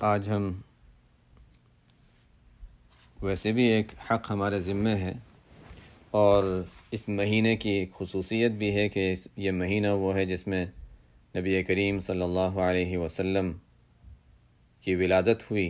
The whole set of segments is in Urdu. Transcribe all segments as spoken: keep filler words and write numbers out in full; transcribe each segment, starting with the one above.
آج ہم ویسے بھی ایک حق ہمارے ذمے ہے، اور اس مہینے کی ایک خصوصیت بھی ہے کہ یہ مہینہ وہ ہے جس میں نبی کریم صلی اللہ علیہ وسلم کی ولادت ہوئی۔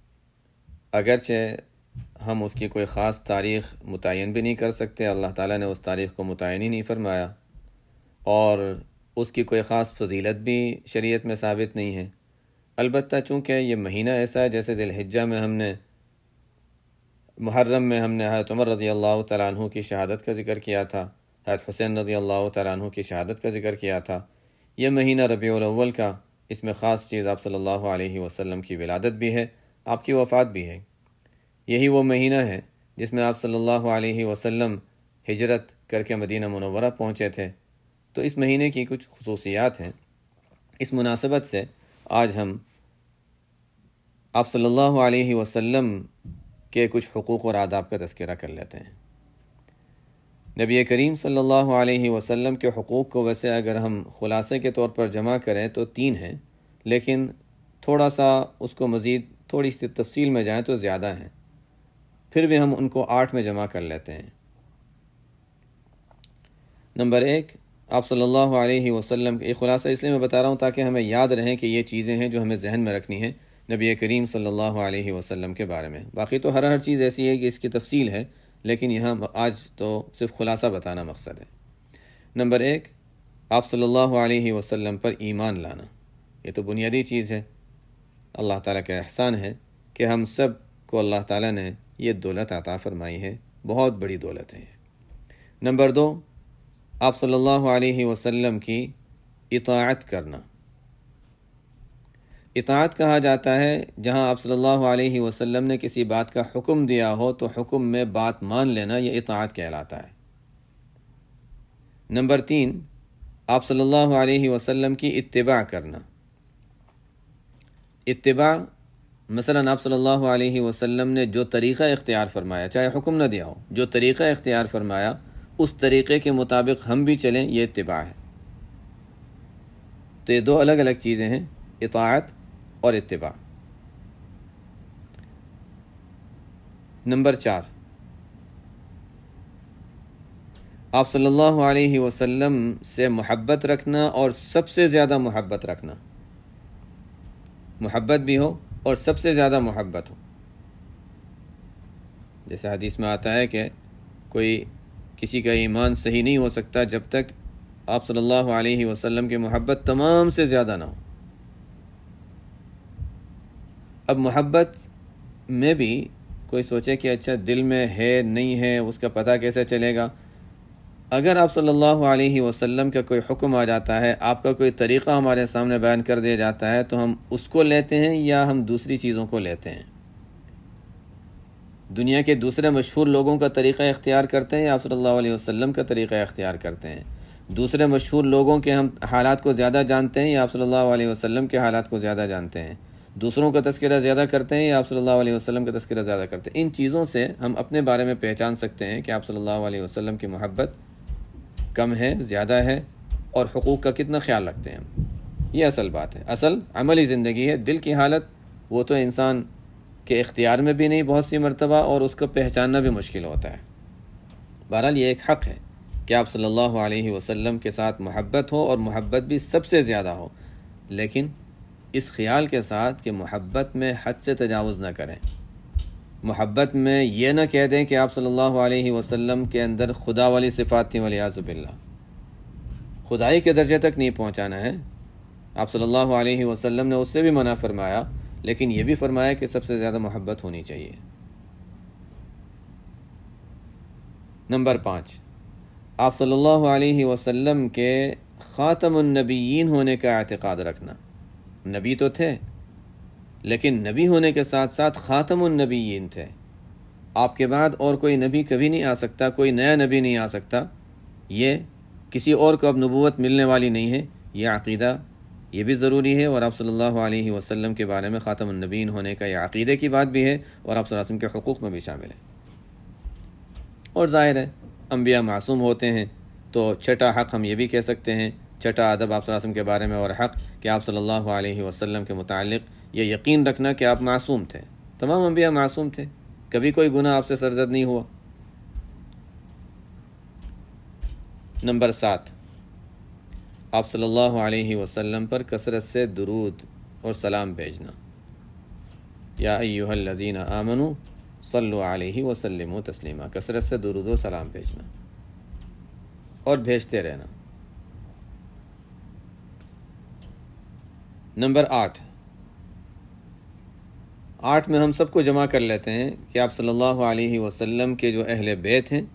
اگرچہ ہم اس کی کوئی خاص تاریخ متعین بھی نہیں کر سکتے، اللہ تعالیٰ نے اس تاریخ کو متعین ہی نہیں فرمایا، اور اس کی کوئی خاص فضیلت بھی شریعت میں ثابت نہیں ہے۔ البتہ چونکہ یہ مہینہ ایسا ہے، جیسے ذی الحجہ میں ہم نے محرم میں ہم نے حضرت عمر رضی اللہ تعالیٰ عنہ کی شہادت کا ذکر کیا تھا، حضرت حسین رضی اللہ تعالیٰ عنہ کی شہادت کا ذکر کیا تھا۔ یہ مہینہ ربیع الاول کا، اس میں خاص چیز آپ صلی اللہ علیہ وسلم کی ولادت بھی ہے، آپ کی وفات بھی ہے۔ یہی وہ مہینہ ہے جس میں آپ صلی اللہ علیہ وسلم ہجرت کر کے مدینہ منورہ پہنچے تھے۔ تو اس مہینے کی کچھ خصوصیات ہیں۔ اس مناسبت سے آج ہم آپ صلی اللہ علیہ وسلم کے کچھ حقوق اور آداب کا تذکرہ کر لیتے ہیں۔ نبی کریم صلی اللہ علیہ وسلم کے حقوق کو ویسے اگر ہم خلاصے کے طور پر جمع کریں تو تین ہیں، لیکن تھوڑا سا اس کو مزید تھوڑی سی تفصیل میں جائیں تو زیادہ ہیں، پھر بھی ہم ان کو آٹھ میں جمع کر لیتے ہیں۔ نمبر ایک، آپ صلی اللہ علیہ وسلم، یہ خلاصہ اس لیے میں بتا رہا ہوں تاکہ ہمیں یاد رہیں کہ یہ چیزیں ہیں جو ہمیں ذہن میں رکھنی ہیں نبی کریم صلی اللہ علیہ وسلم کے بارے میں۔ باقی تو ہر ہر چیز ایسی ہے کہ اس کی تفصیل ہے، لیکن یہاں آج تو صرف خلاصہ بتانا مقصد ہے۔ نمبر ایک، آپ صلی اللہ علیہ وسلم پر ایمان لانا۔ یہ تو بنیادی چیز ہے۔ اللہ تعالیٰ کا احسان ہے کہ ہم سب کو اللہ تعالیٰ نے یہ دولت عطا فرمائی ہے، بہت بڑی دولت ہے۔ نمبر دو، آپ صلی اللہ علیہ وسلم کی اطاعت کرنا۔ اطاعت کہا جاتا ہے جہاں آپ صلی اللہ علیہ وسلم نے کسی بات کا حکم دیا ہو تو حکم میں بات مان لینا، یہ اطاعت کہلاتا ہے۔ نمبر تین، آپ صلی اللہ علیہ وسلم کی اتباع کرنا۔ اتباع مثلا آپ صلی اللہ علیہ وسلم نے جو طریقہ اختیار فرمایا، چاہے حکم نہ دیا ہو، جو طریقہ اختیار فرمایا اس طریقے کے مطابق ہم بھی چلیں، یہ اتباع ہے۔ تو یہ دو الگ الگ چیزیں ہیں، اطاعت اور اتباع۔ نمبر چار، آپ صلی اللہ علیہ وسلم سے محبت رکھنا اور سب سے زیادہ محبت رکھنا، محبت بھی ہو اور سب سے زیادہ محبت ہو۔ جیسے حدیث میں آتا ہے کہ کوئی کسی کا ایمان صحیح نہیں ہو سکتا جب تک آپ صلی اللہ علیہ وسلم کی محبت تمام سے زیادہ نہ ہو۔ اب محبت میں بھی کوئی سوچے کہ اچھا دل میں ہے نہیں ہے، اس کا پتہ کیسے چلے گا؟ اگر آپ صلی اللہ علیہ وسلم کا کوئی حکم آ جاتا ہے، آپ کا کوئی طریقہ ہمارے سامنے بیان کر دیا جاتا ہے، تو ہم اس کو لیتے ہیں یا ہم دوسری چیزوں کو لیتے ہیں؟ دنیا کے دوسرے مشہور لوگوں کا طریقہ اختیار کرتے ہیں یا آپ صلی اللہ علیہ وسلم کا طریقہ اختیار کرتے ہیں؟ دوسرے مشہور لوگوں کے ہم حالات کو زیادہ جانتے ہیں یا آپ صلی اللہ علیہ وسلم کے حالات کو زیادہ جانتے ہیں؟ دوسروں کا تذکرہ زیادہ کرتے ہیں یا آپ صلی اللہ علیہ وسلم کا تذکرہ زیادہ کرتے ہیں؟ ان چیزوں سے ہم اپنے بارے میں پہچان سکتے ہیں کہ آپ صلی اللہ علیہ وسلم کی محبت کم ہے، زیادہ ہے، اور حقوق کا کتنا خیال رکھتے ہیں ہم۔ یہ اصل بات ہے، اصل عملی زندگی ہے۔ دل کی حالت وہ تو انسان کے اختیار میں بھی نہیں بہت سی مرتبہ، اور اس کو پہچاننا بھی مشکل ہوتا ہے۔ بہرحال یہ ایک حق ہے کہ آپ صلی اللہ علیہ وسلم کے ساتھ محبت ہو، اور محبت بھی سب سے زیادہ ہو، لیکن اس خیال کے ساتھ کہ محبت میں حد سے تجاوز نہ کریں۔ محبت میں یہ نہ کہہ دیں کہ آپ صلی اللہ علیہ وسلم کے اندر خدا والی صفات تھیں، والعیاذ باللہ، خدائی کے درجے تک نہیں پہنچانا ہے۔ آپ صلی اللہ علیہ وسلم نے اس سے بھی منع فرمایا، لیکن یہ بھی فرمایا کہ سب سے زیادہ محبت ہونی چاہیے۔ نمبر پانچ، آپ صلی اللہ علیہ وسلم کے خاتم النبیین ہونے کا اعتقاد رکھنا۔ نبی تو تھے، لیکن نبی ہونے کے ساتھ ساتھ خاتم النبیین تھے۔ آپ کے بعد اور کوئی نبی کبھی نہیں آ سکتا، کوئی نیا نبی نہیں آ سکتا، یہ کسی اور کو اب نبوت ملنے والی نہیں ہے۔ یہ عقیدہ یہ بھی ضروری ہے، اور آپ صلی اللہ علیہ وسلم کے بارے میں خاتم النبیین ہونے کا یہ عقیدے کی بات بھی ہے، اور آپ صلی اللہ علیہ وسلم کے حقوق میں بھی شامل ہے۔ اور ظاہر ہے انبیاء معصوم ہوتے ہیں، تو چھٹا حق ہم یہ بھی کہہ سکتے ہیں، چھٹا ادب آپ صلی اللہ علیہ وسلم کے بارے میں اور حق کہ آپ صلی اللہ علیہ وسلم کے متعلق یہ یقین رکھنا کہ آپ معصوم تھے، تمام انبیاء معصوم تھے، کبھی کوئی گناہ آپ سے سرزد نہیں ہوا۔ نمبر سات، آپ صلی اللہ علیہ وسلم پر کثرت سے درود اور سلام بھیجنا۔ یا ایھا الذین آمنوا صلوا علیہ وسلموا تسلیما، کثرت سے درود و سلام بھیجنا اور بھیجتے رہنا۔ نمبر آٹھ، آٹھ میں ہم سب کو جمع کر لیتے ہیں کہ آپ صلی اللہ علیہ وسلم کے جو اہل بیت ہیں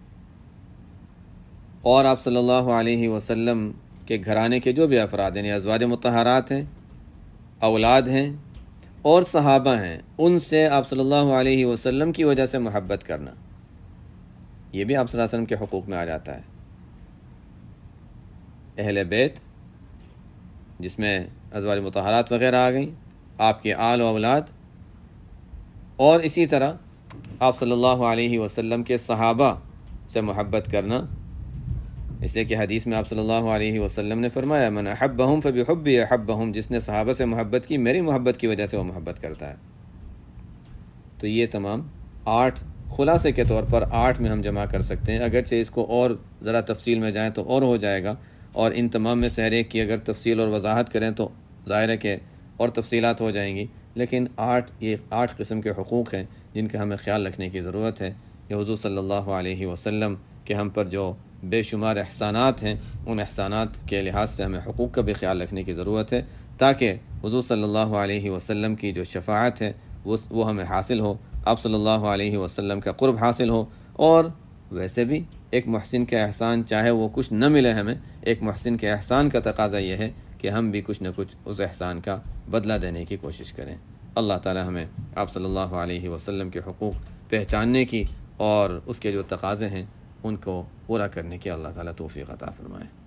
اور آپ صلی اللہ علیہ وسلم کے گھرانے کے جو بھی افراد ہیں، یعنی ازواج مطہرات ہیں، اولاد ہیں اور صحابہ ہیں، ان سے آپ صلی اللہ علیہ وسلم کی وجہ سے محبت کرنا، یہ بھی آپ صلی اللہ علیہ وسلم کے حقوق میں آ جاتا ہے۔ اہل بیت جس میں ازواج مطہرات وغیرہ آ گئیں، آپ کے آل و اولاد، اور اسی طرح آپ صلی اللہ علیہ وسلم کے صحابہ سے محبت کرنا، اس لیے کہ حدیث میں آپ صلی اللہ علیہ وسلم نے فرمایا من احبہم فبحبی احبہم، جس نے صحابہ سے محبت کی میری محبت کی وجہ سے وہ محبت کرتا ہے۔ تو یہ تمام آٹھ خلاصے کے طور پر آٹھ میں ہم جمع کر سکتے ہیں، اگرچہ اس کو اور ذرا تفصیل میں جائیں تو اور ہو جائے گا، اور ان تمام میں سے ہر ایک کی اگر تفصیل اور وضاحت کریں تو ظاہر ہے کہ اور تفصیلات ہو جائیں گی، لیکن آٹھ یہ آٹھ قسم کے حقوق ہیں جن کا ہمیں خیال رکھنے کی ضرورت ہے۔ یہ حضور صلی اللہ علیہ وسلم کے ہم پر جو بے شمار احسانات ہیں، ان احسانات کے لحاظ سے ہمیں حقوق کا بھی خیال رکھنے کی ضرورت ہے، تاکہ حضور صلی اللہ علیہ وسلم کی جو شفاعت ہے وہ وہ ہمیں حاصل ہو، آپ صلی اللہ علیہ وسلم کا قرب حاصل ہو، اور ویسے بھی ایک محسن کا احسان چاہے وہ کچھ نہ ملے ہمیں، ایک محسن کے احسان کا تقاضا یہ ہے کہ ہم بھی کچھ نہ کچھ اس احسان کا بدلہ دینے کی کوشش کریں۔ اللہ تعالی ہمیں آپ صلی اللہ علیہ وسلم کے حقوق پہچاننے کی اور اس کے جو تقاضے ہیں ان کو پورا کرنے کی اللہ تعالی توفیق عطا فرمائے۔